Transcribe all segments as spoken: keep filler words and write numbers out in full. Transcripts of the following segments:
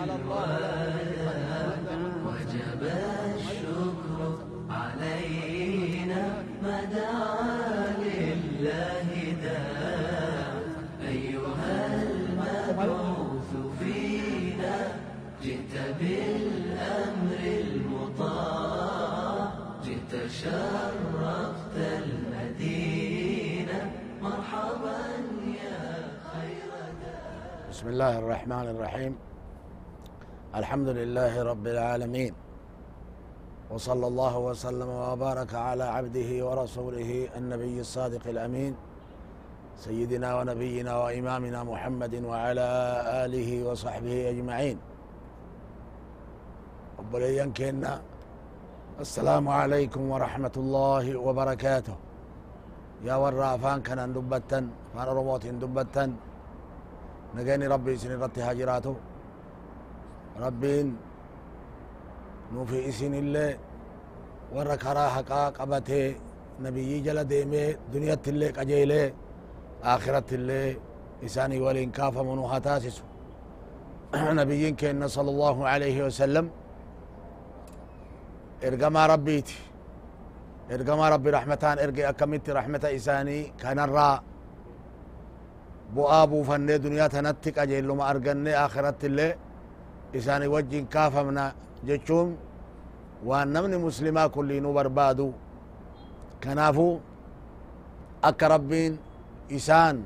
الوداد وجب الشكر علينا ما دعا لله داع أيها المبعوث فينا جئت بالأمر المطاع جئت شرفت المدينة مرحبا يا خير داع. بسم الله الرحمن الرحيم. الحمد لله رب العالمين، وصلى الله وسلم وبارك على عبده ورسوله النبي الصادق الأمين سيدنا ونبينا وإمامنا محمد وعلى آله وصحبه أجمعين. أبوليان كنا السلام عليكم ورحمة الله وبركاته. يا ورافان كان دبتن فان رموت دبتن نجاني ربي سن رتي هاجراته ربين نوفي اسن الله ورا كرا حقا قبته نبي جل ديمه دنيا تلي قجيله آخرة اللي إساني ولين كاف منو هتاسس نبيين كأن صلى الله عليه وسلم إرقما ربيتي إرقما ربي رحمتان إرقي أكملت رحمة إساني كان الراء بؤابو فني دنيا تنتك أجيل ما أرقني آخرة اللي إساني وجين كاف منا جتشوم وأن نمني مسلما كلينو بربادو كنافو أك ربين إسان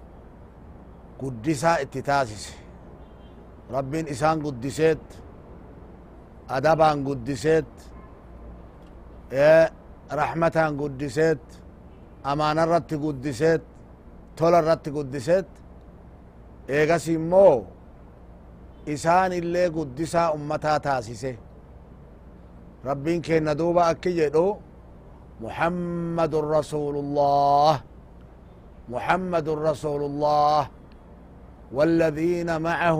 قدسا اتتاسس ربين إسان قدسات أدبان قدسات إيه رحمتان قدسات أمان الرت قدسات طول الرت قدسات إيغا سيمو إسان اللي قدسا أمتا تاسسه ربين كينا دوبا أكي جدو محمد رسول الله محمد رسول الله والذين معه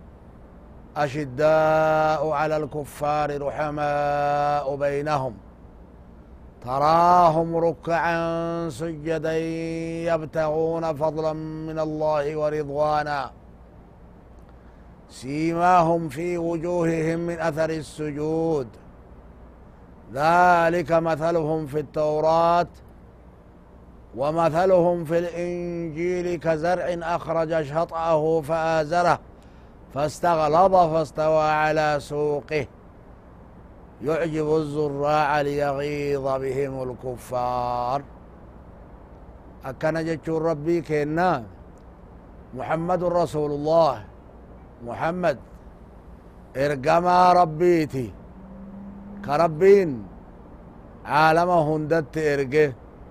أشداء على الكفار رحماء بينهم تراهم ركعا سجدا يبتغون فضلا من الله ورضوانا سيماهم في وجوههم من أثر السجود ذلك مثلهم في التوراة ومثلهم في الإنجيل كزرع أخرج شطأه فآزره فاستغلظ فاستوى على سوقه يعجب الزراع ليغيظ بهم الكفار. أكن جتشون ربي كنا محمد رسول الله محمد إرقما ربيتي كربين عالم هندت إرقه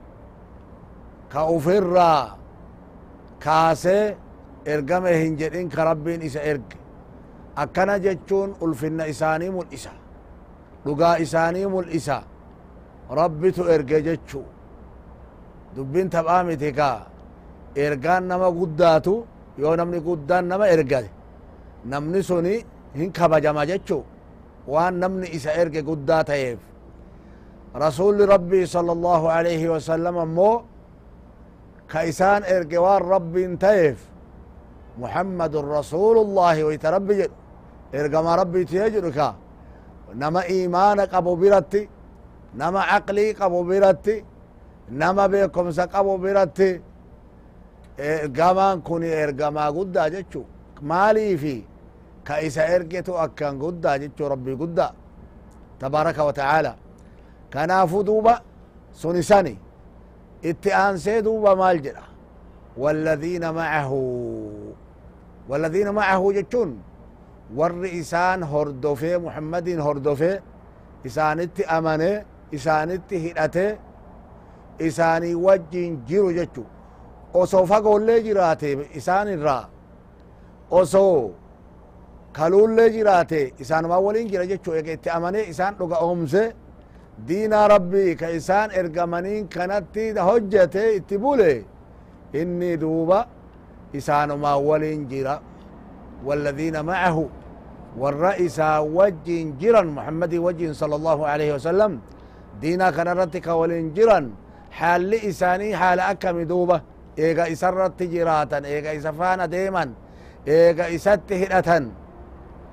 كأفرا كاسي إرقامه هنجرين كربين إسا إرق أكنا جتشون ألفن إساني ملئسا لقا إساني ملئسا ربي تو إرق جتشو دبين تبآمتي كا إرقان نما قداتو يو نمني قدان نما إرقا نمني سوني هن كبجما جتشو وان نمني إسا إرق قداتيف رسول ربي صلى الله عليه وسلم مو كإسان إرقوان ربي انتيف محمد رسول الله ويتربي إرقما ربي تيجرك نما إيمانك أبو برتي نما عقلي أبو برتي نما بيكم سك أبو برتي إرقمان كوني إرقما قد جتشو مالي في كإسا إرقتو أكان قد جتشو ربي قد تبارك وتعالى كنافو دوبا سنساني اتئان سيدوبا مالجرة والذين معه والذين معه جتشون والرئيسان هردوفي محمد هردوفي إسانت أماني إسانت هدأتي إساني وجين جيرو جتشو أصو فقول لي جراتي إسان الرا أصو كالول لي جراتي إسان مولين جرا جتشو إيك أماني إسان لغا أمسي دينا ربي كإسان إرقمانين كانت هجتي اتبولي إني دوبا إسان ما ولين جرا والذين معه والرئيس وجين جرا محمد وجين صلى الله عليه وسلم دينا كان رتك ولين جرا حال إساني حال أكم دوبة إيغا إسرت جراتا إيغا إسفان ديما إيغا إسات هدأتا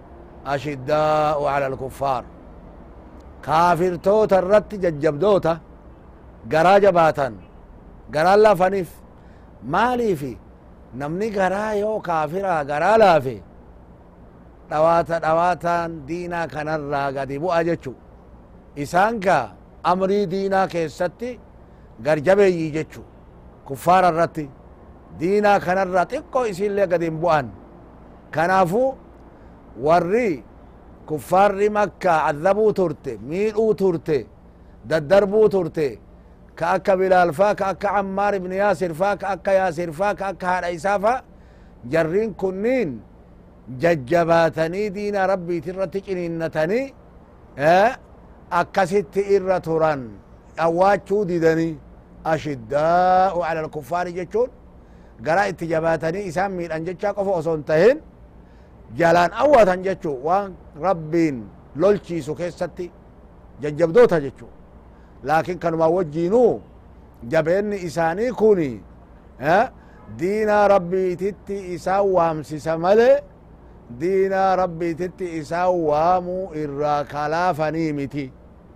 أشداء على الكفار كافر توتا الرت ججبدوتا غرا جباتا غرا لافنيف مالي في نمني غرا يو كافرا غرا لافي دواتا دواتا دينا كنرا غدي بو اجچو اسانكا امري دينا كيستي غرجبي يجچو كفار الرت دينا كنرا تقو اسيله غدي بوان كنافو وري كفار مكة عذبوا ترتي ميلوا ترتي ددربوا ترتي كأكا بلال فا كأكا عمار بن ياسر فا كأكا ياسر فا كأكا هاد عيسافا جرين كنين ججباتني دين ربي ترتج إنتني اه أكا ست إرى تران أواتشو ديدني أشداء على الكفار جتشون قرأ اتجاباتني إسام ميل أنجتشا قفو أصنتهن جالان أواتن جتشو وان ربين لولشيسو كيستي ججبدوتا جتشو لكن كانوا ما وجينو جبين إساني كوني ها دينا ربي تتي إساو وامسي سمالي دينا ربي تتي إساو وامو إرا كلافني متي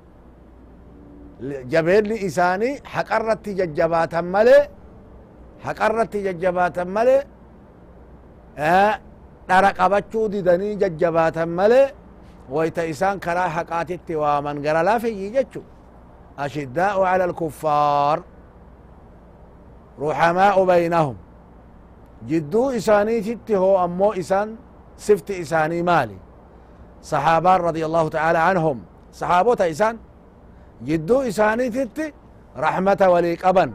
جبين إساني حقرت ججباتا مالي حقرت ججباتا مالي ها دارقبچو ديدني ججباتا مالي ويتا إسان كرا حقاتي ومن غرا لافي يجچو أشداء على الكفار رحماء بينهم جدو إساني تتهو أمو إسان سفت إساني مالي صحابان رضي الله تعالى عنهم صحابوتا إسان جدو إساني تت رحمة ولي قبن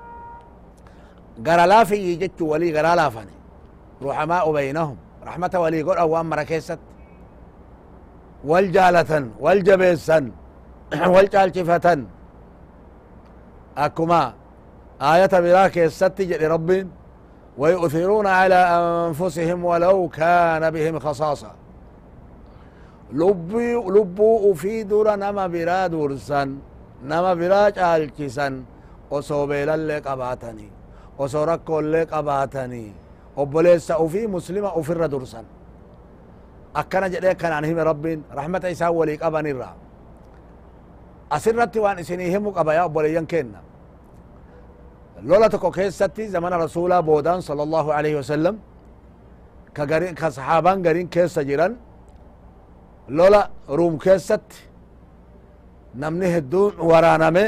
قرلا في يجتو ولي قرلا فني رحماء بينهم رحمة ولي قول أو أمر كيست والجالة والجبيسا والجالشفة أكما آية براك يستي لرب ويؤثرون على أنفسهم ولو كان بهم خصاصة لبي لبو في دور نما برا دورسن نما برا جالشسن وصوبيلا لك أباتني وصوركو لك أباتني وبوليس وفي مسلمة وفر دورسن أكنا جدي كان عنهم رب رحمة إساء وليك أباني الرا أسرت وان إسنيهم قبايا وبوليان كينا لولا تكو كيستي زمان رسول بودان صلى الله عليه وسلم كغرين كصحابان غرين كيس جيران لولا روم كيست نمني هدون ورانامي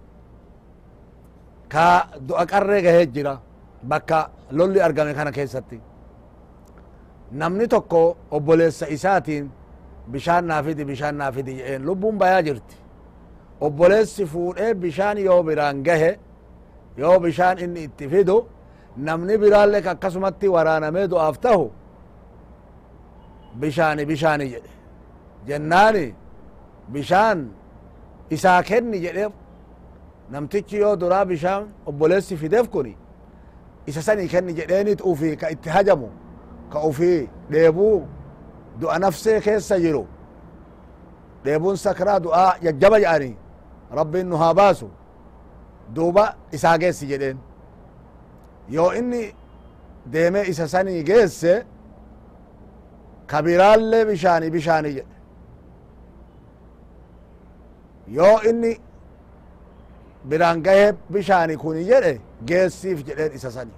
كا دو أقرر غهي جيرا بكا لولي أرغامي كان كيستي نمني تكو وبوليس إساتين بشان نافدي بشان نافدي جئين لبون بايا جرتي obboleessi fuudhee bishaan yoo biraan gahe yoo bishaan inni itti fidu namni biraallee akkasumatti waraanamee du'aaf tahu bishaani bishaani jedhe jennaani bishaan isaa kenni jedhe namtichi yoo duraa bishaan obboleessi fideef kuni isa sanii kenni jedheenit ufii ka itti hajamu ka ufii dheebuu du'a nafsee keessa jiru dheebuun sakraa du'aa jajjaba jedhanii ربي انه هاباسو دوبا اسا جيس جدين يو اني ديمي اسا ساني جيس كبيرال لي بشاني بشاني جد يو اني بران جايب بشاني كوني جد جيس سيف جدين اسا ساني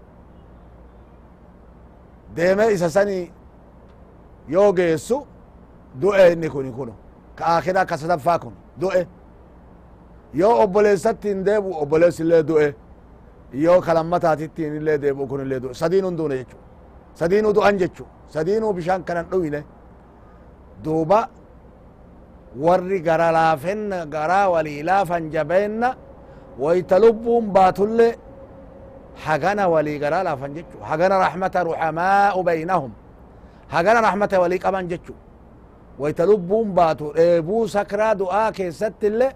ديمي اسا ساني يو جيسو دوئي اني كوني كونو كآخرا كسدف فاكون دوئي yoo obboleessattiin deebu obboleessi illee du'e yoo kalammataatittiin illee deebu kun illee du'e sadiinun duune jechu sadiinuu du'an jechu sadiinuu bishaan kanan dhuyne duuba warri gara laafenna garaa walii laafan jabeenna wayta lubbuun baatullee hagana walii garaa laafan jechu hagana rahmata ruhamaa'u baynahum hagana rahmata walii qaban jechu wayta lubbuun baatu dheebuu sakraa du'aa keessatti illee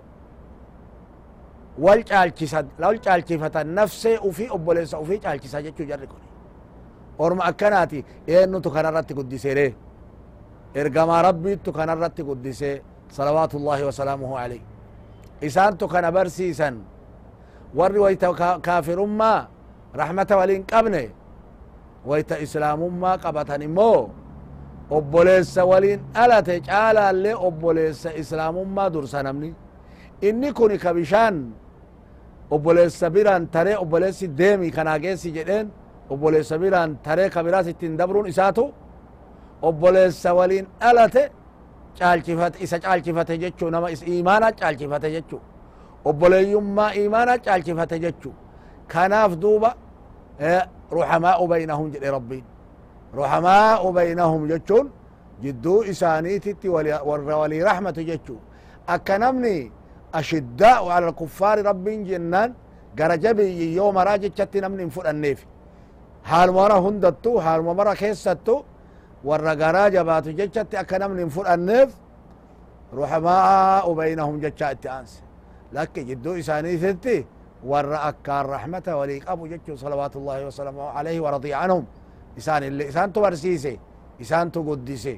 والجالكيسا لو الجالكيفة نفسه وفي أبوليس وفي جالكيسا جتشو جركوني أورما أكناتي إنو تكنا رتي قدسي إرقما ربي تكنا رتي قدسي صلوات الله وسلامه عليه إسان تكنا برسيسا ور ويتا كافر ما رحمة ولين قبني ويتا إسلام ما قبتني مو obboleessa waliin dhalate caalaallee obboleessa islaamummaa dursa namni inni kun ka bishaan obboleessa biraan taree obboleessi deemi kanaa geessi jedheen obboleessa biraan taree ka biraas ittiin dabruun isaatu obboleessa waliin dhalate caalchifate isa caalchifate jechuu nama imaana caalchifate jechuu obboleeyyummaa imaana caalchifate jechuu kanaaf duuba ruhamaa'u baynahum jedhe rabbiin ruhamaa'u baynahum jechuun jidduu isaaniititti warra walii rahmatu jechuu akka namni ashiddaa'u ala alkuffaari rabbiin jennaan gara jabiyyi yoo maraa jechatti namni hin fudhanneef haaluma mara hundattu haaluma mara keessattu warra garaa jabaatu jechatti akka namni hin fudhanneef ruhamaa'u baynahum jechaa itti aanse lakki jidduu isaaniititti warra akkaan rahmata walii qabu jechuu salawaatullahi wasalaamu alayhi waradiya anhum isaan illee isaantu barsiise isaantu guddise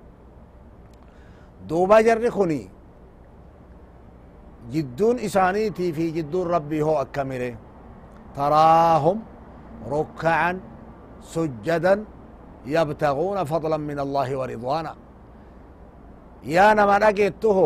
duuba jarri kuni jidduun isaaniitii fi jidduun rabbii hoo akkamire taraahum rukkacan sujjadan yabtaguuna fadlan min allahi wa ridwaana yaa nama dhageettuho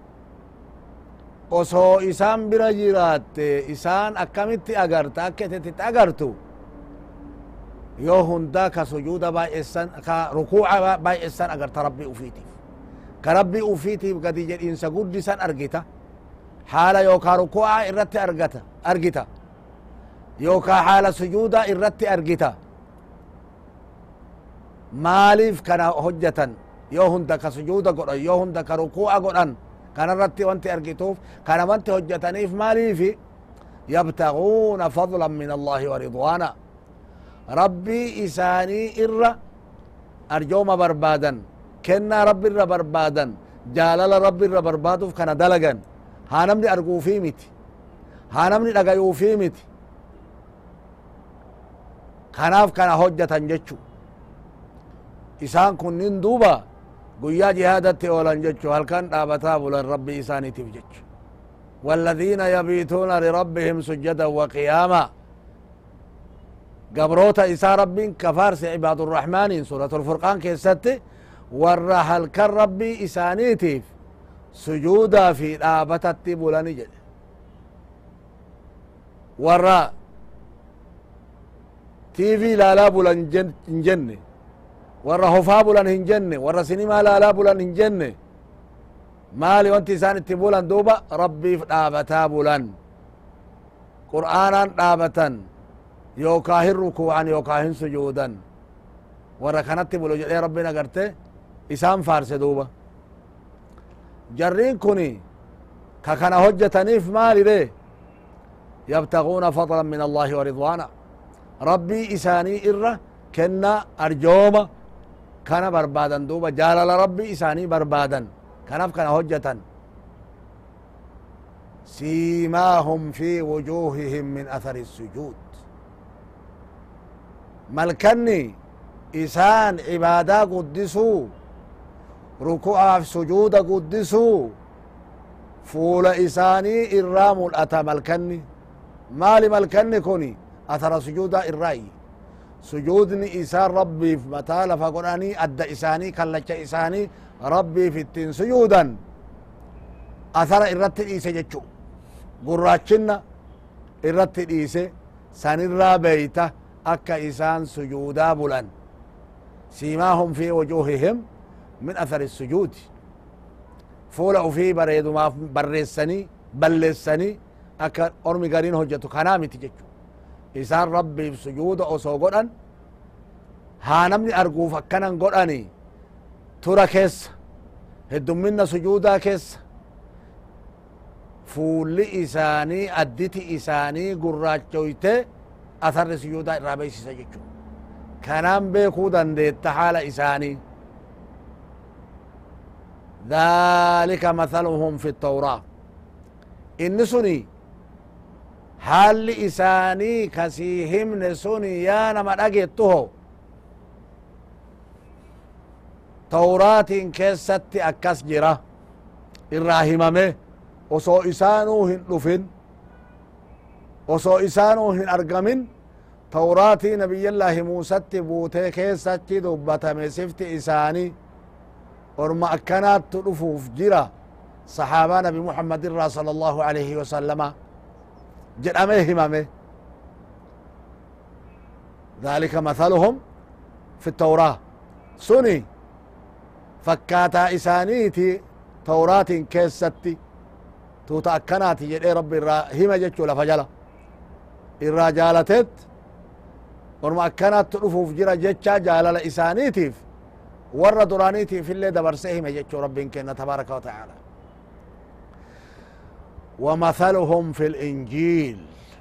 osoo isaan bira jiraatte isaan akkamitti agarta akka itti agartu yoo hundaa ka sujuuda baay'essan ka rukuuca baay'essan agarta rabbii ufiitiif ka rabbii ufiitiif gadi jedhiinsa guddisan argita haala yookaa rukuuca irratti argata argita yookaa haala sujuuda irratti argita maaliif kana hojjatan yoo hunda ka sujuuda godhan yoo hunda ka rukuuca godhan kana irratti wanti argituuf kana wanti hojjataniif maaliifi yabtaguuna fadlan min allahi wa ridwaana rabbii isaanii irra arjooma barbaadan kennaa rabbi irra barbaadan jaalala rabbi irra barbaaduuf kana dalagan haa namni arguufii miti haa namni dhagayuufii miti kanaaf kana hojjatan jechu isaan kunnin duuba guyyaa jihaadatti oolan jechu halkan dhaabataa bulan rabbi isaaniitiif jechu والذين يبيتون لربهم سجدا وقياما قبروتا إسا ربين كفارس عباد الرحمن سورة الفرقان كيست ورا هلكن ربي إسانيتيف سجودا في dhaabatatti bulani jedhe warra tv laalaa bulan hin jenne warra hofaa bulan hin jenne warra sinimaa laalaa bulan hin jenne maali wanti isaan itti bulan duuba rabbiif dhaabataa bulan qur'aanaan dhaabatan yookaa hin rukuucan yookaa hin sujuudan warra kanatti bulu jedhee rabbiin agarte isaan faarse duuba jarriin kuni ka kana hojjataniif maalide yabtaguuna fadlan min allahi wa ridwaana rabbii isaanii irra kenna arjooma kana barbaadan duuba jaalala rabbii isaanii barbaadan kanaaf kana hojjatan siimaahum fi wujuuhihim min athari الsujuud malkanni isaan cibaadaa guddisuu ruku'aaf sujuuda guddisuu fuula isaanii irraa mul'ata malkanni maali malkanni kun athara sujuudaa irraayi sujuudni isaan rabbiif mataa lafa godhanii adda isaanii kallacha isaanii rabbiif ittiin sujuudan athara irratti dhiise jechu gurraachinna irratti dhiise sanirraa beeyta akka isaan sujuudaa bulan siimaahum fi wujuuhihim min athari الsujuud fuula ufii bareedumaaf barreessanii balleessanii akka ormi gariin hojjetu kanaa miti jechu isaan rabbiif sujuuda osoo godhan haa namni arguuf akkanan godhani tura keessa heddumminna sujuudaa keessa fuulli isaanii additi isaanii gurraachoyte atharri sujuudaa irraa beeysisa jechu kanaan beekuu dandeetta haala isaanii ذلك مثلهم في التوراة إن سني حال إساني كسيهم نسوني يا نما أجيته توراة كست أكس جرا الراهمة وصو إسانو هن رفن وصو إسانو هن أرقمن توراتي نبي الله موسى بوتي كيسة دبتا مسفت إساني ورما أكنات تلفوف جرا صحابة نبي محمد صلى الله عليه وسلم جل أميه همامه ذلك مثلهم في التوراة سني فكاتا إسانيتي توراة كيستي توتا أكناتي جل رب الرا هما جتشو لفجلا الرجالتت ورما أكنات تلفوف جرا جتشا جالال إسانيتيف ور درانيتي في اللي دبرسهم جتشو رب كنا تبارك وتعالى ومثلهم في الإنجيل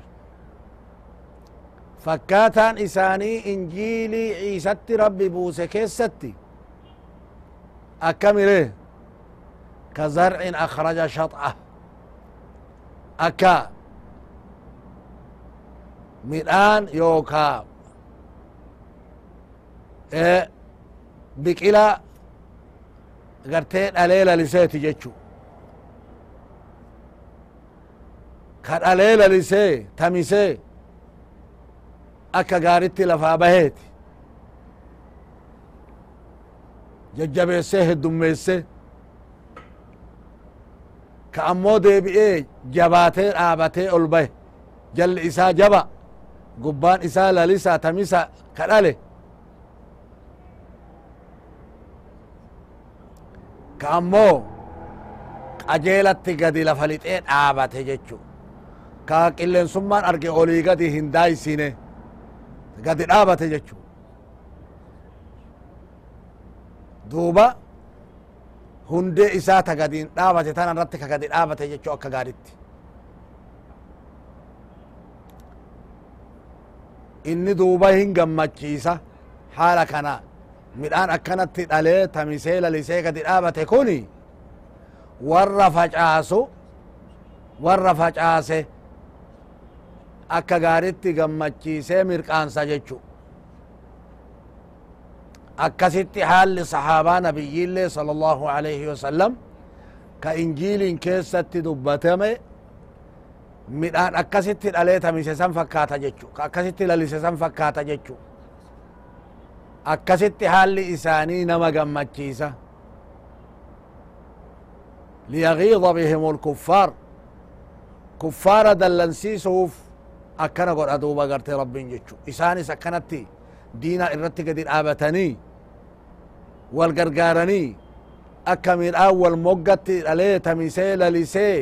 فكاتان إساني إنجيلي عيسى ربي بوسى كيستي أكمله كزرع أخرج شطأه أكا midhaan yookaa biqila gartee dhalee laliseeti jechu ka dhalee lalisee tamisee akka gaaritti lafaa baheeti jajjabeessee heddummeessee ka ammoo deebi'ee jabaatee dhaabatee ol bahe jalli isaa jaba gubbaan isaa lalisa tamisa ka dhale ka ammoo qajeelatti gadi lafa lixee dhaabate jechu ka qilleensummaan arge olii gadi hin daayisine gadi dhaabate jechu duuba hundee isaa ta gadiin dhaabate tan irratti ka gadi dhaabate jechu akka gaaritti inni duuba hin gammachiisa haala kana midhaan akkanatti dhalee tamisee lalisee gadi dhaabate kuni warra facaasu warra facaase akka gaaritti gammachiisee mirqaansa jechu akkasitti haalli sahaabaa nabiyyiillee sala allahu alayhi wasallam ka injiiliin keessatti dubbatame midhaan akkasitti dhalee tamise san fakkaata jechu ka akkasitti lalise san fakkaata jechu akkasitti haalli isaanii nama gammachiisa liyagiida bihim lkuffaar kuffaara dallansiisuuf akkana godha duuba garte rabbiin jechu isaanis akkanatti diina irratti gadi dhaabatanii wal gargaaranii akka midhaan wal moggatti dhalee tamisee lalisee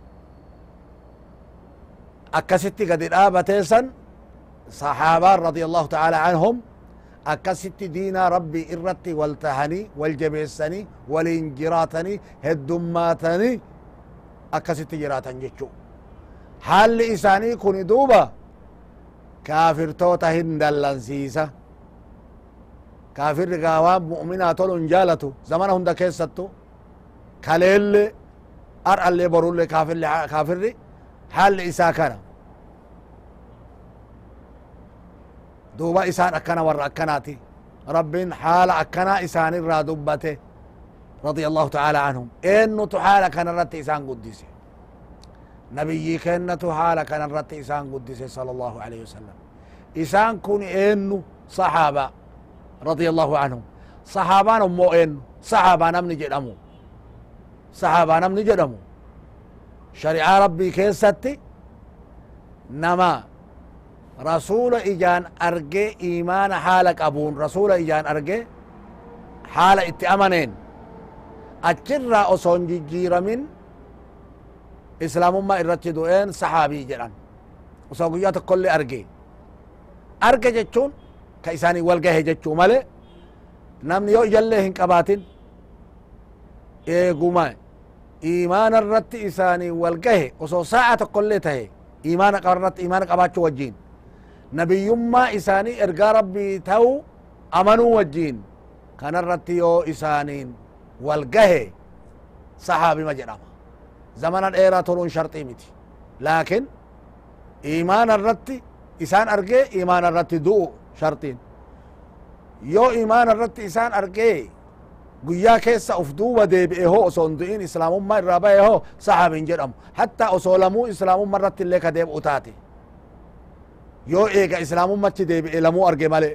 akkasitti gadi dhaabatee san sahaabaan radia allahu taala anhum akkasitti diina rabbii irratti wal tahanii wal jabeessanii waliin jiraatanii heddummaatanii akkasitti jiraatan jechu haalli isaanii kuni duuba kaafirtoota hin dallansiisa kaafirri gaa waan mu'minaa tolu hin jaalatu zamana hunda keessattu kaleelle ar'allee borulle kaafirri haalli isaa kana duuba isaan akkana warra akkanaati rabbiin haala akkanaa isaan irraa dubbate radia allahu taala anhum eennutu haala kana irratti isaan guddise nabiyyii kennatu haala kana irratti isaan guddise sala allahu alayhi wasallam isaan kun eennu sahaaba radia allahu anhum sahaabaan ammoo eennu sahaabaa namni jedhamu sahaabaa namni jedhamu shari'aa rabbii keessatti nama rasuula ijaan arge imaana haala qabuun rasuula ijaan arge haala itti amaneen achirraa osoo hin jijjiiramin islaamummaa irratti du'een sahaabii jedhan osoo guyyaa tokkollee arge arge jechuun ka isaanii wal gahe jechuu male namni yoo ijallee hin qabaatin eeguma imaana irratti isaanii wal gahe osoo saa'a tokkollee tahe imaana qabarratti imaana qabaachuu wajjiin nabiyyummaa isaanii ergaa rabbii ta'u amanuu wajjiin kanarratti yoo isaaniin wal gahe sahaabima jedhama zamana dheeraa toluun sharxii miti laakin imaana irratti isaan argee imaana irratti du'u sharxiin yoo imaana irratti isaan argee guyyaa keessa uf duuba deebi'e hoo osoo hin du'in islaamummaa irraa bahe hoo sahaabin jedhamu hattaa osoo lamuu islaamummaa irratti illee ka deebi'u taate yoo eega islaamummatti deebi'e lamuu arge male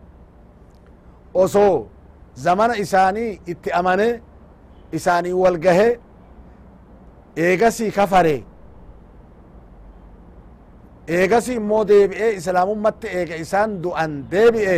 osoo zamana isaanii itti amane isaanii wal gahe eegasii kafare eegasii immoo deebi'e islaamummatti eega isaan du'an deebi'e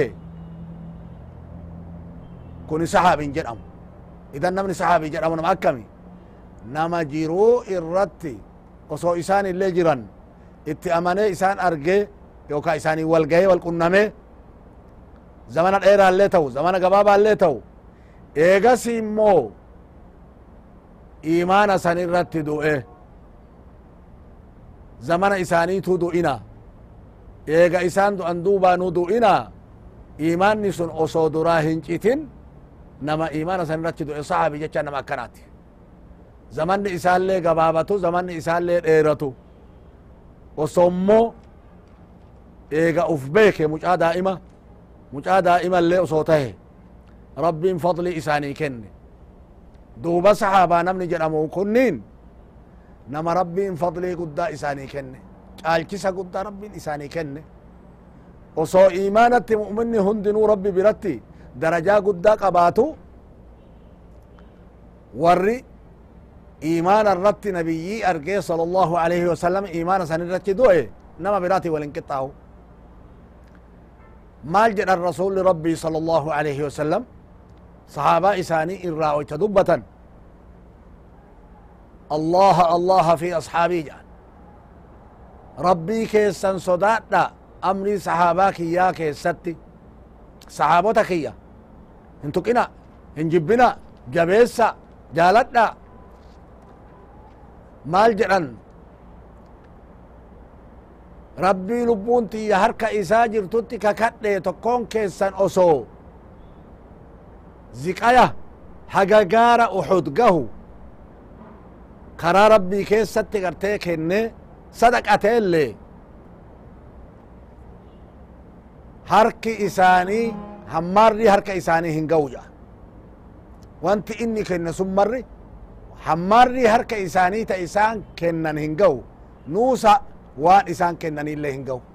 kuni sahaabin jedhamu idan namni sahaabii jedhamu nama akkami nama jiruu irratti osoo isaan illee jiran itti amane isaan arge yookaa isaanii wal gahe wal qunname zamana dheeraallee ta'u zamana gabaabaallee ta'u eegasi immoo imaana san irratti du'e zamana isaaniitu du'ina eega isaan du'an duubaanu du'ina imaanni sun osoo duraa hin citin nama imaana san irratti du'e sahaabii jecha nama akkanaati zamanni isaallee gabaabatu zamanni isaallee dheeratu osoo immoo eega uf beeke mucaa daa'ima mucaa daa'ima illee osoo tahe rabbiin fadli isaanii kenne duuba sahaabaa namni jedhamu kunniin nama rabbiin fadlii guddaa isaanii kenne caalchisa guddaa rabbiin isaanii kenne osoo imaanatti mu'minni hundinuu rabbi biratti darajaa guddaa qabaatu warri imaana irratti nabiyyii argee sala allahu alayhi wasalam imaana san irratti du'e nama biraati walin qixxaahu maal jedhan rasuli rabbii sala allahu alayhi wasalam sahaabaa isaanii irraa oyta dubbatan allaha allaha fi asxaabii jedhan rabbii keessan sodaadha amrii sahaabaa kiyyaa keessatti sahaabota kiyya hin tuqina hin jibbina jabeessa jaaladha maal jedhan rabbii lubbuun tiyya harka isaa jirtutti kakadhe tokkoon keessan osoo ziqaya haga gaara uxud gahu karaa rabbii keessatti gartee kenne sadaqateellee harki isaanii hammaarri harka isaanii hin gahu jedha wanti inni kenne sun marri hammaarri harka isaanii ta isaan kennan hin gahu nuusa waan isaan kennanillee hin gahu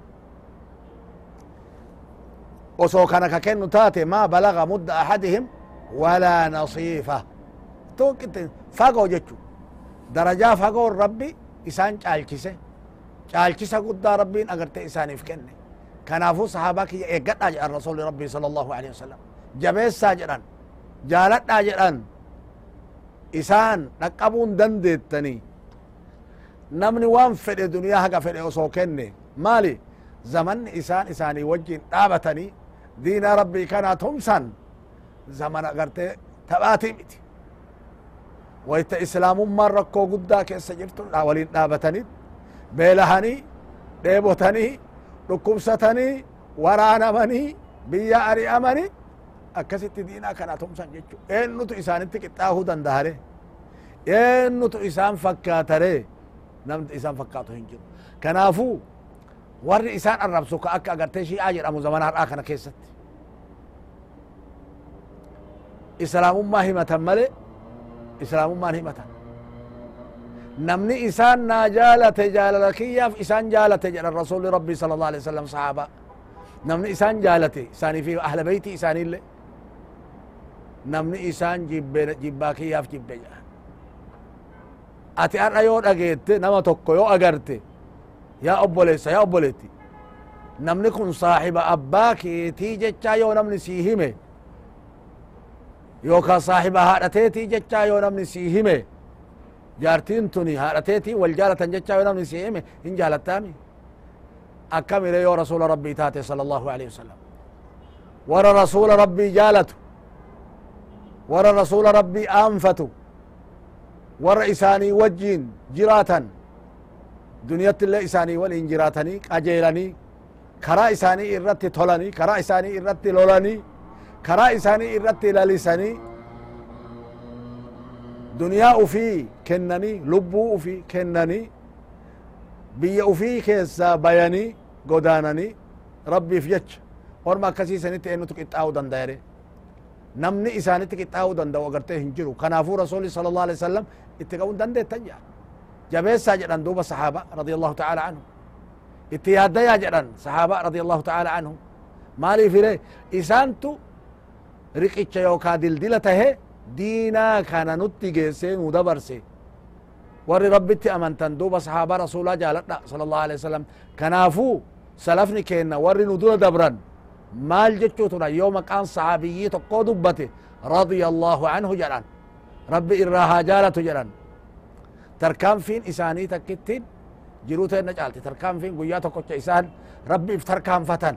osoo kana ka kennu taate maa balaga mudda ahadihim walaa nasiifa tokkitte fagoo jechu darajaa fagoon rabbi isaan caalchise caalchisa guddaa rabbiin agarte isaaniif kenne kanaafu sahaabaa kiyya eeggadhaa jedhan rasuli rabbii sala allahu alehi wasalam jabeessaa jedhan jaaladhaa jedhan isaan dhaqqabuun dandeettanii namni waan fedhe duniyaa haga fedhe osoo kenne maali zamanni isaan isaanii wajjin dhaabatanii diina rabbii kanaa tumsan zaman agarte taphaatii miti wayta islaamummaan rakkoo guddaa keessa jirtu waliin dhaabatanii beelahanii dheebotanii dhukkubsatanii waraanamanii biyya ari'amanii akkasitti diinaa kana tumsan jechu eennutu isaanitti qixxaahuu dandahare eennutu isaan fakkaatare namni isaan fakkaatu hin jiru kanaafuu warri isaan arrabsu ka akka agartee shi'aa jedhamu zamana har'aa kana keessatti islaamummaa himatan male islaamummaan himatan namni isaan naa jaalate jaalala kiyyaaf isaan jaalate jedhan rasuli rabbii sala allah alih wasalam sahaaba namni isaan jaalate isaanii fi ahla beyti isaaniille namni isaan jibbe jibbaa kiyyaaf jibbe jedhan ati har'a yoo dhageette nama tokko yoo agarte yaa obboleessa yaa obboleetti namni kun saahiba abbaa keetii jechaa yoo namni sii hime yookaan saahiba haadhateetii jechaa yoo namni sii hime jaartiin tuni haadhateetii wal jaalatan jechaa yoo namni sii hime hin jaalattaami akkamile yoo rasuula rabbii taate sala allahu alayhi wasalam warra rasuula rabbii jaalatu warra rasuula rabbii aanfatu warra isaanii wajjiin jiraatan duniyatti illee isaanii waliin jiraatanii qajeelanii karaa isaanii irratti tolanii karaa isaanii irratti lolanii karaa isaanii irratti lalisanii duniyaa ufii kennanii lubbuu ufii kennanii biyya ufii keessaa bayanii godaananii rabbiif jecha orma akkasiisanitti eennutu qixxaa'uu danda'ere namni isaanitti qixxaa'uu danda'u agartee hin jiru kanaafuu rasuli sala allahu alih wasalam itti qabuun dandeettan jedha jabeessaa jedhan duuba sahaaba radia allahu ta'ala anhu اتياد يا جران صحابة رضي الله تعالى عنهم مالي في ليه إسانتو رقيتش يوكا دلدلته دينا كان نتيجي سين ودبرسي ور ربتي أمنتن دوب صحابة رسول الله جالتنا صلى الله عليه وسلم كنافو سلفني كينا ور ندول دبران مال جتشوتنا يوم كان صحابيي تقو دبته رضي الله عنه جران ربي إراها جالة جران تركان فين إساني تكتين جروتين نجالتي تركان فين قوياتو كوچ إسان ربي افتركان فتن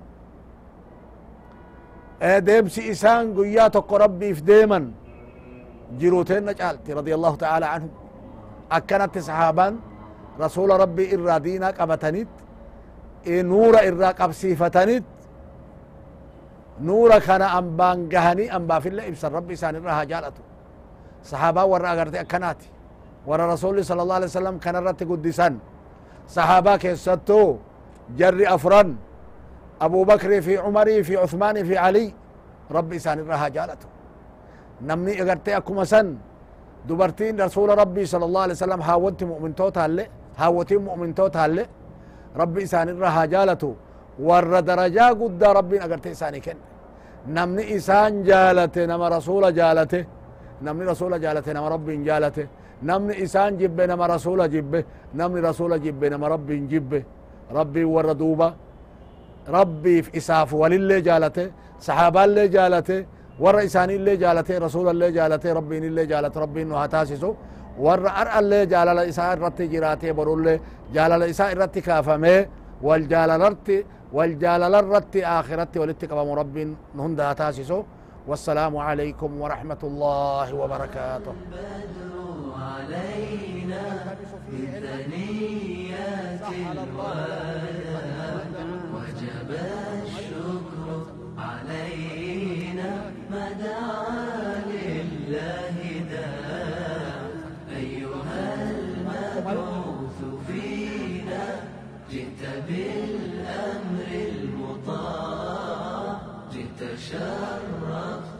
ديبسي إسان قوياتو ربي افديمن جروتين نجالتي رضي الله تعالى عنه أكنت صحابان رسول ربي إرا دينا قبتنيت نور إرا قبسيفتنيت نور كان أنبان قهني أنبا في الله إبسر ربي إسان إرها جالتو صحابة ورا أغرتي أكناتي ورا رسول صلى الله عليه وسلم كان رت قدسان صحابة كيستو جري أفران أبو بكر في عمر في عثمان في علي ربي إسان إرها جالتو نمني أغرتي أكما سن دبرتين رسول ربي صلى الله عليه وسلم هاوت مؤمن توتا اللي هاوتين مؤمن توتا اللي ربي إسان إرها جالتو ور درجا قد ربي أغرتي إساني كن نمني إسان جالته نما رسول جالته نمني رسول جالته نما ربي جالته نمني إسان جبه نما رسول جبه نمني رسول جبه نما ربي جبه ربي ور دوبا ربي في إساف ولله جالته صحابة اللي جالته ور إساني اللي جالته رسول اللي جالته ربي اللي جالته ربي إنه هتاسسو ور أرأى اللي جالل إساء الرتي جراته برو اللي جالل إساء الرتي كافمه والجالل الرتي والجالل الرتي آخرتي ولتقبم ربي نهند هتاسسو والسلام عليكم ورحمة الله وبركاته علينا بثنيات الوداع وجب الشكر علينا ما دعا لله داع أيها المبعوث فينا جئت بالأمر المطاع جئت شرفت